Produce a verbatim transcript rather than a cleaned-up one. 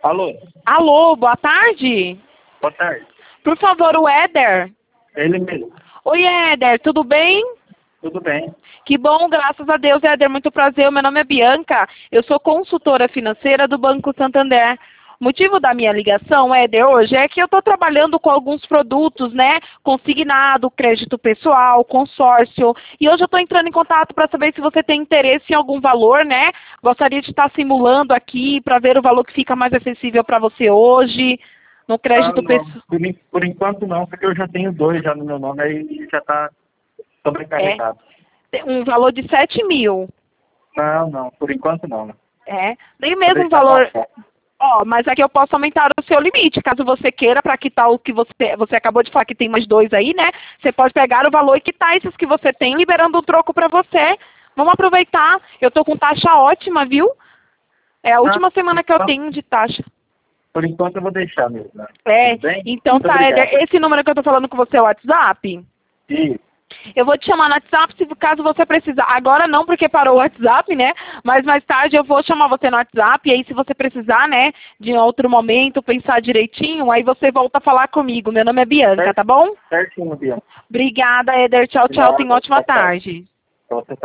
Alô, Alô, boa tarde. boa tarde. Por favor, o Éder. Ele mesmo. Oi, Éder, tudo bem? Tudo bem? Que bom, graças a Deus, Éder, muito prazer. Meu nome é Bianca, eu sou consultora financeira do Banco Santander. O motivo da minha ligação, Éder, hoje é que eu estou trabalhando com alguns produtos, né? Consignado, crédito pessoal, consórcio. E hoje eu estou entrando em contato para saber se você tem interesse em algum valor, né? Gostaria de estar simulando aqui para ver o valor que fica mais acessível para você hoje, no Ah, crédito não. pessoal. Por, en- por enquanto não, porque eu já tenho dois já no meu nome, aí já está sobrecarregado. Um valor de sete mil. Não, não, por enquanto não. É, nem Vou mesmo um deixar valor. passar. Ó, mas aqui eu posso aumentar o seu limite, caso você queira, para quitar o que você, você acabou de falar que tem mais dois aí, né? Você pode pegar o valor e quitar esses que você tem, liberando um troco para você. Vamos aproveitar, eu tô com taxa ótima, viu? É a última Ah, semana que eu então, tenho de taxa. por enquanto eu vou deixar mesmo. Né? É, Tudo bem? então Muito tá, obrigado. Éder, esse número que eu tô falando com você é o WhatsApp? Isso. Eu vou te chamar no WhatsApp se caso você precisar. Agora não, porque parou o WhatsApp, né? Mas mais tarde eu vou chamar você no WhatsApp. E aí, se você precisar, né, de outro momento, pensar direitinho, aí você volta a falar comigo. Meu nome é Bianca, Certo. tá bom? Certinho, Bianca. Obrigada, Éder. Tchau, tchau. Obrigado. Tenha ótima Tchau, tchau. tarde. Pra você